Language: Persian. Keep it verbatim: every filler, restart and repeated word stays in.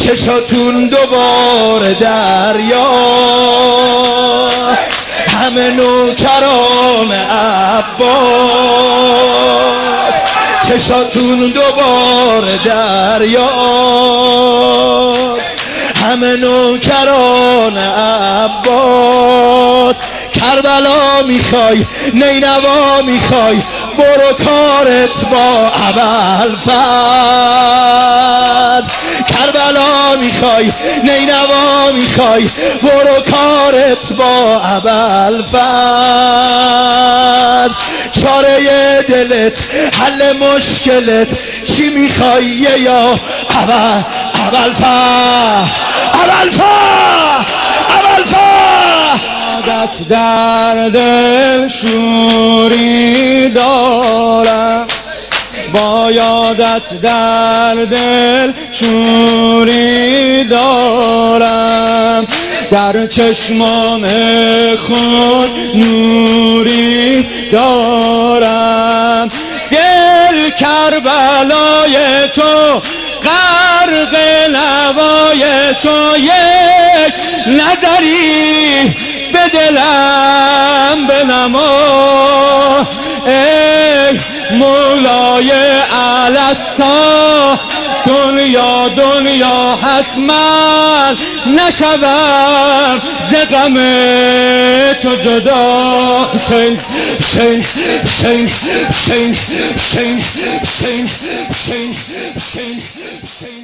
چشاتون دوباره دریا، همه نوکران عباس، چشاتون دوباره دریاست، همه نوکران عباس. کربلا میخوای نینوا میخوای، برو کارت با ابوالفضل. کربلا میخوای نینوا میخوای، برو کارت با ابوالفضل. چاره دلت حل مشکلت چی میخوای یا ابوالفضل؟ ابوالفضل ابوالفضل عادت در دل شوری دارم، با یادت در دل شوری دارم، در چشمان خود نوری دارم. دل کربلای تو غرق نوای تو، یک نداری به دلم بنما. ای مولای الستا، دنیا دنیا حتما نشوم ز غم تو جدا. شین شین شین شین شین شین شین شین شین